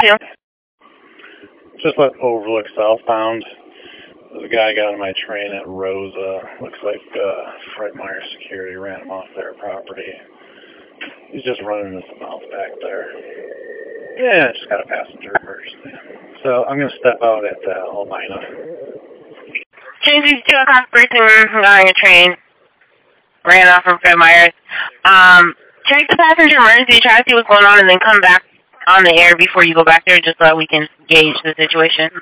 to? Just left Overlook southbound. The guy got on my train at Rosa. Looks like Fred Meyer Security ran him off their property. He's just running his mouth back there. Yeah, just got a passenger emergency. So I'm going to step out at Albina. Train 2 o'clock, person got on your train. Ran off from Fred Meyer's. Check the passenger emergency, try to see what's going on, and then come back on the air before you go back there just so that we can gauge the situation.